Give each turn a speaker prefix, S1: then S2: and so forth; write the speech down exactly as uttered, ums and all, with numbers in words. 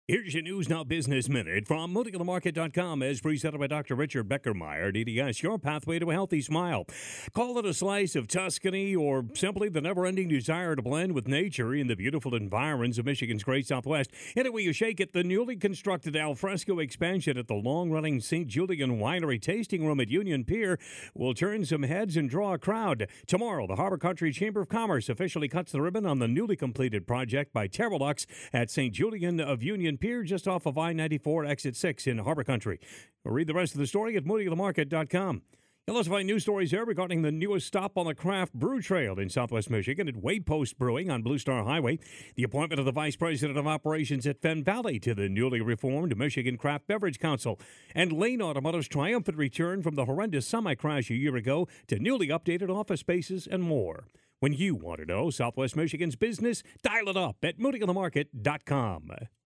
S1: Here's your News Now Business Minute from moody on the market dot com as presented by Doctor Richard Beckermeyer. D D S, your pathway to a healthy smile. Call it a slice of Tuscany or simply the never-ending desire to blend with nature in the beautiful environs of Michigan's great Southwest. Any way you shake it, the newly constructed alfresco expansion at the long-running Saint Julian Winery Tasting Room at Union Pier will turn some heads and draw a crowd. Tomorrow, the Harbor Country Chamber of Commerce officially cuts the ribbon on the newly completed project by Terralux at Saint Julian of Union Pier, just off of I ninety-four Exit six in Harbor Country. Read the rest of the story at moody on the market dot com. You'll also find news stories here regarding the newest stop on the craft brew trail in Southwest Michigan at Waypost Brewing on Blue Star Highway, the appointment of the Vice President of Operations at Fenn Valley to the newly reformed Michigan Craft Beverage Council, and Lane Automotive's triumphant return from the horrendous semi-crash a year ago to newly updated office spaces and more. When you want to know Southwest Michigan's business, dial it up at moody on the market dot com.